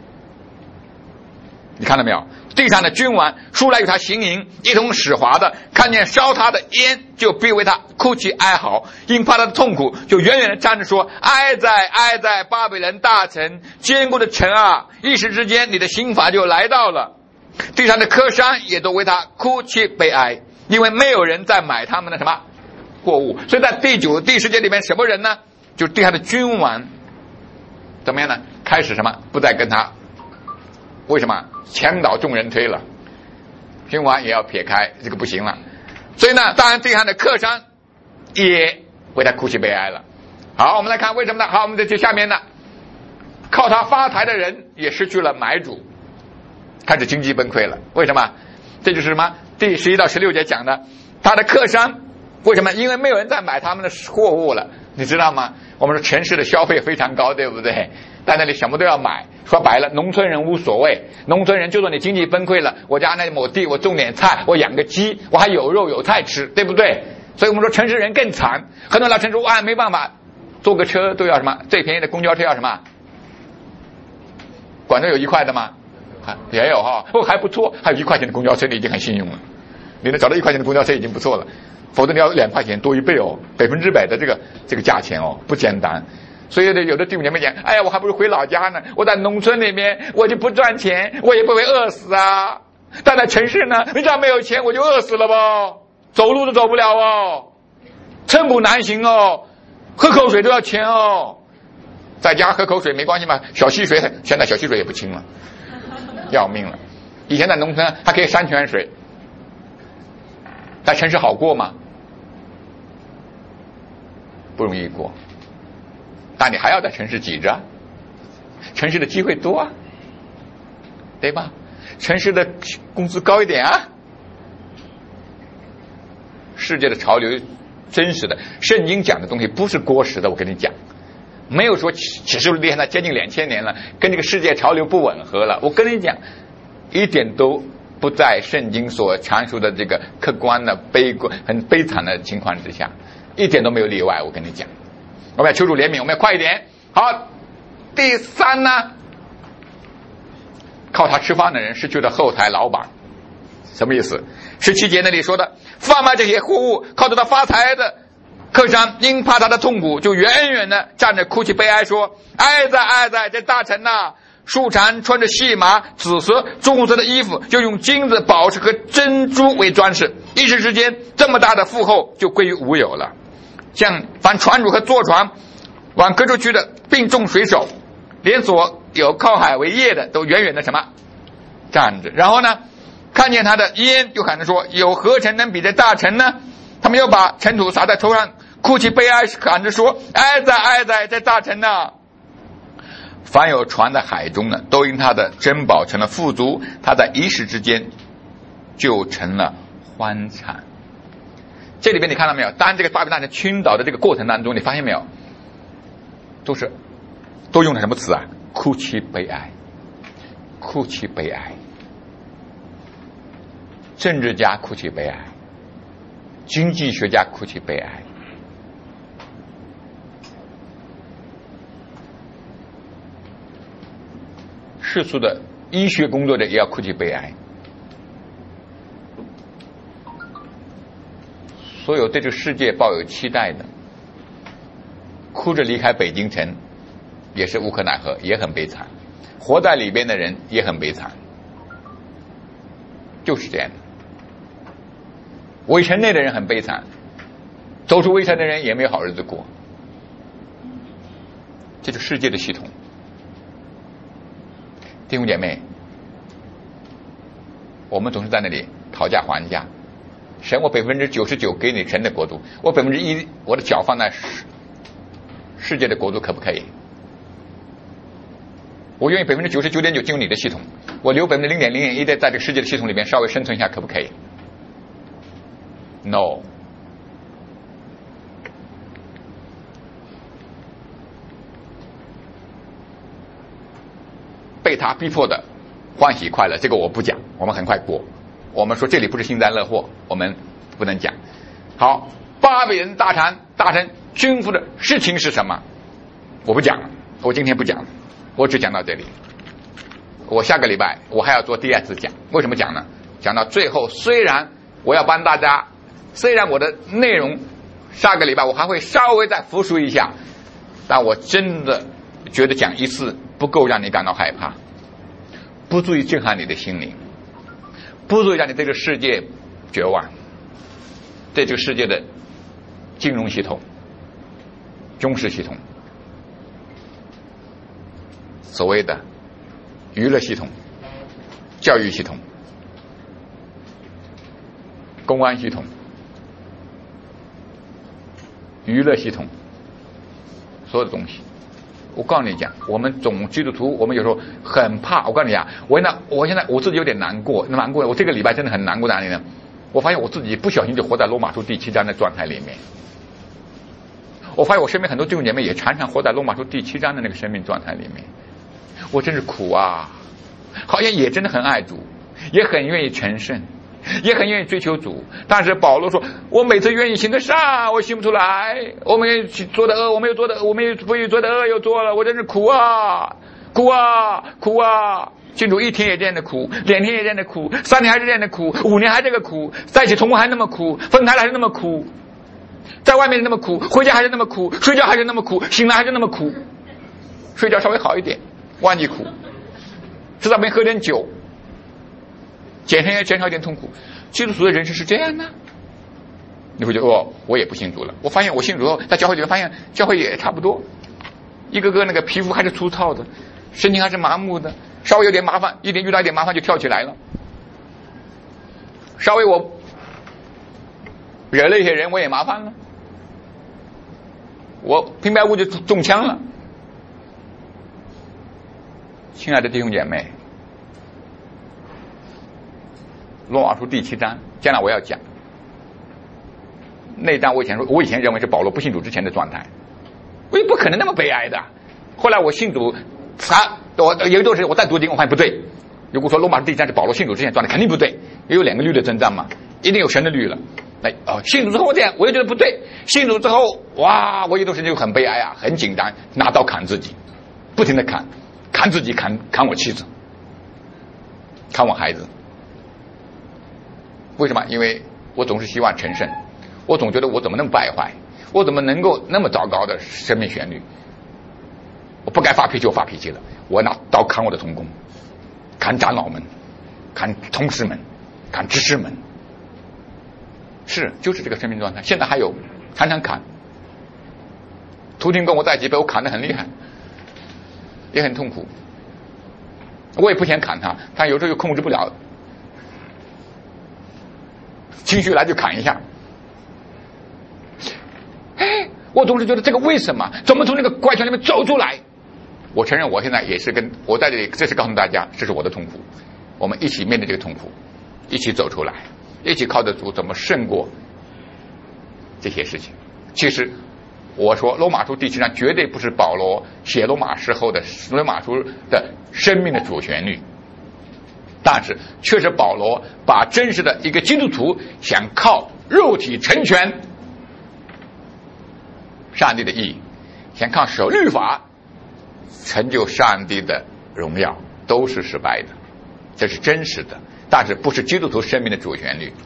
你看到没有？地上的君王素来与他行淫一同使华的，看见烧他的烟，就必为他哭泣哀嚎，因怕他的痛苦，就远远的站着说：哀在巴比伦大城，坚固的城啊！一时之间，你的刑罚就来到了。地上的客商也都为他哭泣悲哀，因为没有人在买他们的什么货物。所以在第9、第10节里面，什么人呢？就是地下的君王怎么样呢？开始什么？不再跟他，为什么？墙倒众人推了，君王也要撇开，这个不行了。所以呢，当然地上的客商也为他哭泣悲哀了。好，我们来看为什么呢？好，我们再接下面呢，靠他发财的人也失去了买主，开始经济崩溃了。为什么？这就是什么？第11到16节讲的，他的客商为什么？因为没有人在买他们的货物了，你知道吗？我们说城市的消费非常高，对不对？在那里什么都要买。说白了，农村人无所谓，农村人就说你经济崩溃了，我家那亩地我种点菜，我养个鸡，我还有肉有菜吃，对不对？所以我们说城市人更惨，很多老城市哇没办法，坐个车都要什么？最便宜的公交车要什么？广州有1块的吗？也有哈，还不错，还有1块钱的公交车，你已经很幸运了。你能找到1块钱的公交车已经不错了，否则你要2块钱多1倍哦，100%的这个价钱哦，不简单。所以有的弟兄姐妹讲，哎呀，我还不如回老家呢，我在农村里面我就不赚钱，我也不会饿死啊。但在城市呢，人家没有钱我就饿死了吧，走路都走不了哦，寸步难行哦，喝口水都要钱哦。在家喝口水没关系嘛，小溪水现在小溪水也不清了，要命了。以前在农村还可以山泉水，在城市好过吗？不容易过。但你还要在城市挤着，城市的机会多啊，对吧？城市的工资高一点啊。世界的潮流真实的，圣经讲的东西不是过时的，我跟你讲，没有说启示录厉害了接近2000年了，跟这个世界潮流不吻合了。我跟你讲，一点都不在圣经所阐述的这个客观的很悲惨的情况之下，一点都没有例外。我跟你讲，我们要求主怜悯，我们要快一点。好，第三呢，靠他吃饭的人失去了后台老板，什么意思？17节那里说的，贩卖这些货物靠着他发财的客商，因怕他的痛苦，就远远的站着哭泣悲哀，说：哀哉哀哉，这大臣呐！树蝉穿着细麻、紫色、朱红色的衣服，就用金子、宝石和珍珠为装饰，一时之间，这么大的富厚就归于无有了。像凡船主和坐船往各处去的，并众水手，连所有靠海为业的，都远远的什么站着。然后呢，看见他的烟，就喊着说：有何臣能比这大臣呢？他们又把尘土撒在头上，哭泣悲哀，喊着说：哀哉哀哉，这大臣呐！凡有船在海中的，都因他的珍宝成了富足，他在一时之间就成了欢惨。这里边你看到没有？当这个巴比伦大臣倾倒的这个过程当中，你发现没有？都用的什么词啊？哭泣悲哀，哭泣悲哀。政治家哭泣悲哀，经济学家哭泣悲哀。世俗的医学工作者也要哭泣悲哀，所有对这个世界抱有期待的，哭着离开北京城，也是无可奈何，也很悲惨。活在里边的人也很悲惨，就是这样的。围城内的人很悲惨，走出围城的人也没有好日子过，这就是世界的系统。弟兄姐妹，我们总是在那里讨价还价。神，我99%给你神的国度，我1%我的脚放在世界的国度，可不可以？我愿意99.9%进入你的系统，我留0.01%在这个世界的系统里面稍微生存一下，可不可以 ？No。被他逼迫的欢喜快乐，这个我不讲，我们很快过。我们说这里不是幸灾乐祸，我们不能讲。好，巴比伦大臣军服的事情是什么？我不讲了，我今天不讲了，我只讲到这里。我下个礼拜我还要做第2次讲，为什么讲呢？讲到最后，虽然我要帮大家，虽然我的内容下个礼拜我还会稍微再复述一下，但我真的觉得讲1次不够让你感到害怕，不足以震撼你的心灵，不足以让你对这个世界绝望，对这个世界的金融系统、军事系统、所谓的娱乐系统、教育系统、公安系统、娱乐系统，所有的东西。我告诉你讲，我们总基督徒，我们有时候很怕。我告诉你啊，我现在我自己有点难过。我这个礼拜真的很难过哪里呢？我发现我自己不小心就活在罗马书第7章的状态里面。我发现我身边很多弟兄姐妹也常常活在罗马书第7章的那个生命状态里面。我真是苦啊！好像也真的很爱主，也很愿意成圣，也很愿意追求主。但是保罗说，我每次愿意行的善，我行不出来；我们愿意做的恶，我没有做的，我们不愿意做的恶又做了，我真是苦啊，苦啊，苦啊！信主1天也这样的苦，2天也这样的苦，3年还是这样的苦，5年还这个苦，在一起同工还那么苦，分开了还是那么苦，在外面那么苦，回家还是那么苦，睡觉还是那么苦，醒来还是那么苦。睡觉稍微好一点，忘记苦，吃早饭喝点酒，减少一点痛苦。基督徒的人生是这样的，你会觉得我也不信主了。我发现我信主后，在教会里面发现教会也差不多，一个个那个皮肤还是粗糙的，身体还是麻木的，稍微有点麻烦，遇到一点麻烦就跳起来了。稍微我惹了一些人，我也麻烦了，我平白无故就中枪了。亲爱的弟兄姐妹，罗马书第7章，将来我要讲那章。我以前认为是保罗不信主之前的状态，我也不可能那么悲哀的。后来我信主，我有一段时间我再读经，我发现不对， 如果说罗马书第一章是保罗信主之前状态，肯定不对，也有2个律的征战嘛，一定有神的律了。信主之后这样，我又觉得不对。信主之后，哇，我有段时间就很悲哀啊，很紧张，拿刀砍自己，不停的砍自己，砍我妻子，砍我孩子。为什么？因为我总是希望成圣，我总觉得我怎么那么败坏，我怎么能够那么糟糕的生命旋律？我不该发脾气，我发脾气了，我拿刀砍我的同工，砍长老们，砍同事们，砍执事们。就是这个生命状态。现在还有常常砍，图婷跟我在一起被我砍得很厉害，也很痛苦。我也不想砍他，他有时候又控制不了，情绪来就砍一下。我总是觉得这个为什么怎么从那个怪圈里面走出来？我承认我现在也是我在这里，这是告诉大家，这是我的痛苦，我们一起面对这个痛苦，一起走出来，一起靠着主怎么胜过这些事情。其实我说罗马书第7章绝对不是保罗写罗马书的生命的主旋律，但是却是保罗把真实的一个基督徒想靠肉体成全上帝的义，想靠守律法成就上帝的荣耀，都是失败的。这是真实的，但是不是基督徒生命的主旋律，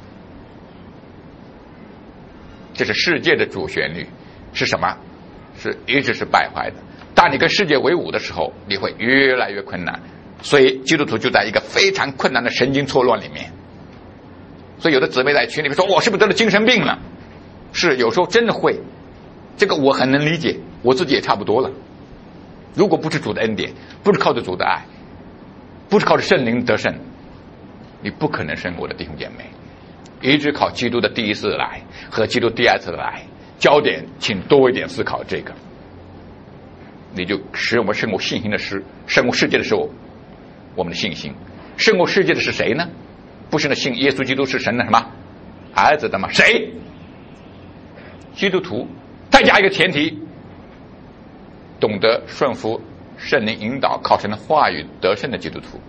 这是世界的主旋律。是什么？是一直是败坏的。当你跟世界为伍的时候，你会越来越困难。所以基督徒就在一个非常困难的神经错乱里面。所以有的姊妹在群里面说，我是不是得了精神病了？是，有时候真的会，这个我很能理解，我自己也差不多了。如果不是主的恩典，不是靠着主的爱，不是靠着圣灵得胜，你不可能胜过的弟兄姐妹。一直靠基督的第一次来和基督第二次来，焦点请多一点思考这个，你就使我们胜过信心的事，胜过世界的时候，我们的信心胜过世界的是谁呢？不是那信耶稣基督是神的什么儿子的吗？谁？基督徒。再加一个前提，懂得顺服圣灵引导，靠神的话语得胜的基督徒。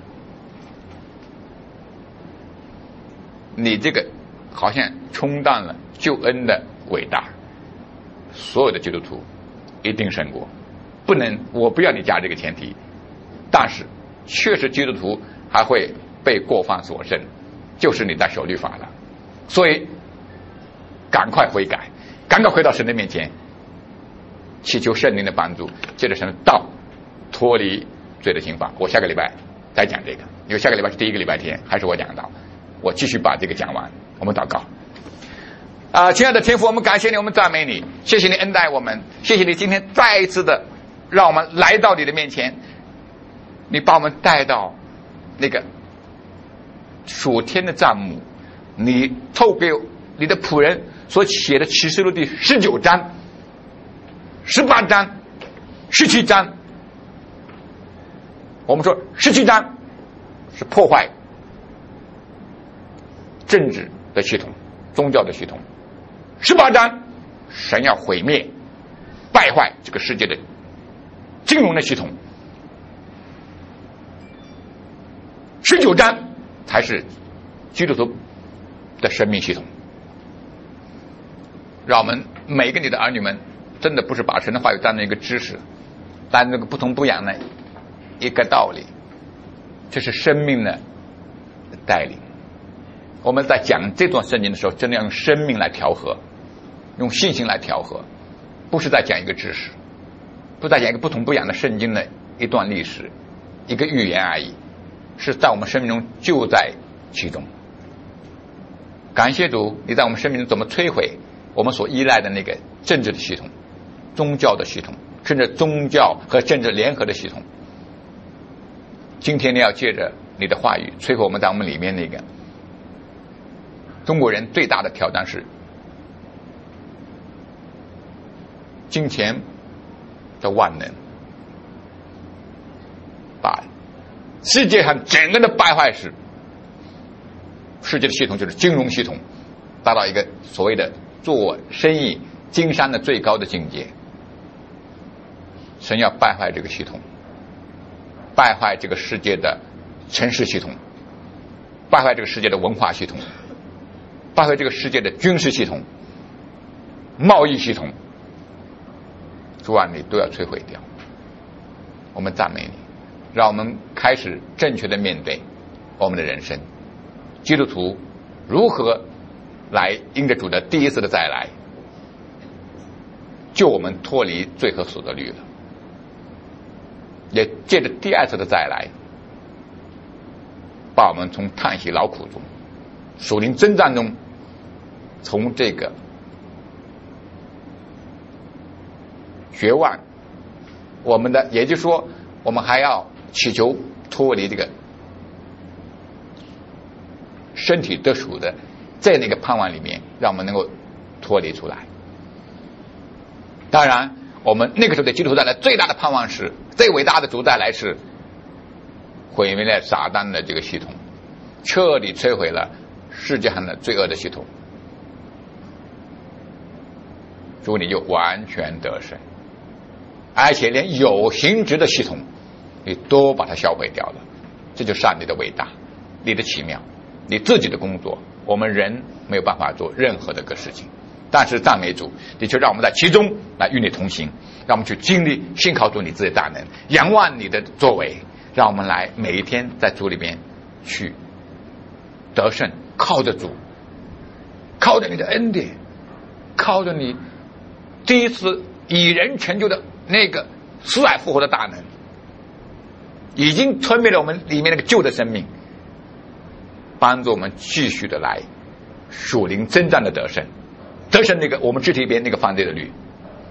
你这个好像冲淡了救恩的伟大，所有的基督徒一定胜过。不能，我不要你加这个前提，但是确实基督徒还会被过犯所胜，就是你在守律法了。所以赶快悔改，赶快回到神的面前，祈求圣灵的帮助，借着神的道脱离罪的刑罚。我下个礼拜再讲这个，因为下个礼拜是第一个礼拜天，还是我讲到，我继续把这个讲完。我们祷告。亲爱的天父，我们感谢你，我们赞美你，谢谢你恩待我们，谢谢你今天再一次的让我们来到你的面前，你把我们带到那个属天的帐幕，你透给你的仆人所写的启示录第19章、18章、17章。我们说17章是破坏政治的系统、宗教的系统，18章神要毁灭败坏这个世界的金融的系统，19章才是基督徒的生命系统。让我们每个你的儿女们真的不是把神的话语当成一个知识，当那个不痛不痒的一个道理，这是生命的带领。我们在讲这段圣经的时候，真的要用生命来调和，用信心来调和，不是在讲一个知识，不是在讲一个不痛不痒的圣经的一段历史，一个寓言而已，是在我们生命中就在其中。感谢主，你在我们生命中怎么摧毁我们所依赖的那个政治的系统、宗教的系统，甚至宗教和政治联合的系统。今天你要借着你的话语摧毁我们在我们里面那个中国人最大的挑战是金钱的万能，把世界上整个的败坏史，世界的系统就是金融系统，达到一个所谓的做生意经商的最高的境界。神要败坏这个系统，败坏这个世界的城市系统，败坏这个世界的文化系统，败坏这个世界的军事系统、贸易系统，主啊，你都要摧毁掉。我们赞美你，让我们开始正确的面对我们的人生。基督徒如何来因着主的第一次的再来，救我们脱离罪和所得律了，也借着第二次的再来，把我们从叹息劳苦中、属灵征战中，从这个绝望，我们的也就是说，我们还要祈求脱离这个身体得赎的在那个盼望里面，让我们能够脱离出来。当然我们那个时候的基督徒带来最大的盼望是，最伟大的主带来是毁灭了撒旦的这个系统，彻底摧毁了世界上的罪恶的系统，主你就完全得胜，而且连有形质的系统你都把它销毁掉了。这就是上帝的伟大，你的奇妙，你自己的工作我们人没有办法做任何的个事情，但是赞美主，你就让我们在其中来与你同行，让我们去经历信靠主你自己的大能，仰望你的作为，让我们来每一天在主里面去得胜，靠着主，靠着你的恩典，靠着你第一次以人成就的那个死而复活的大能，已经吞灭了我们里面那个旧的生命，帮助我们继续的来属灵征战的得胜，得胜那个我们肢体里边那个犯罪的律。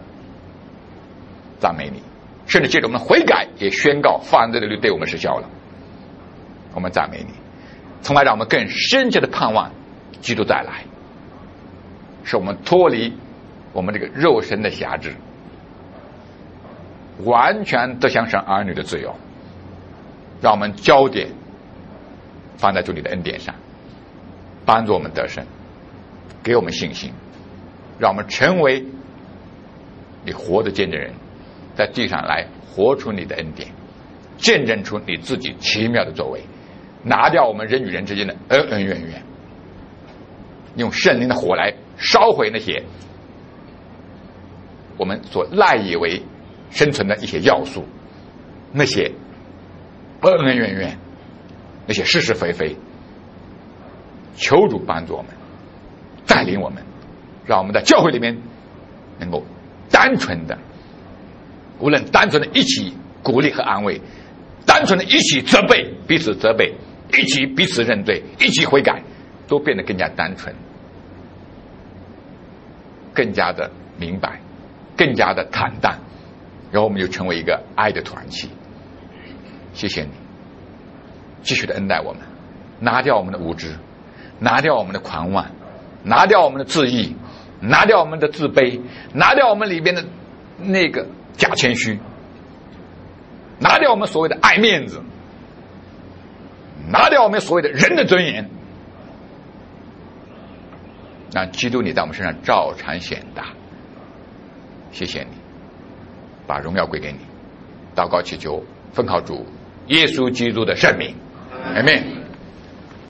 赞美你，甚至借着我们悔改也宣告犯罪的律对我们失效了。我们赞美你，从而让我们更深切的盼望基督再来，使我们脱离我们这个肉身的辖制，完全得享神儿女的自由。让我们焦点放在主你的恩典上，帮助我们得胜，给我们信心，让我们成为你活的见证人，在地上来活出你的恩典，见证出你自己奇妙的作为，拿掉我们人与人之间的恩恩怨怨，用圣灵的火来烧毁那些我们所赖以为生存的一些要素，那些恩恩怨怨，那些是是非非。求主帮助我们，带领我们，让我们在教会里面能够单纯的，无论单纯的一起鼓励和安慰，单纯的一起责备，彼此责备，一起彼此认罪，一起悔改，都变得更加单纯，更加的明白，更加的坦荡，然后我们就成为一个爱的团体。谢谢你继续的恩待我们，拿掉我们的无知，拿掉我们的狂妄，拿掉我们的自义，拿掉我们的自卑，拿掉我们里边的那个假谦虚，拿掉我们所谓的爱面子，拿掉我们所谓的人的尊严，让基督你在我们身上照常显大。谢谢你，把荣耀归给你，祷告祈求奉靠主耶稣基督的圣名，阿们。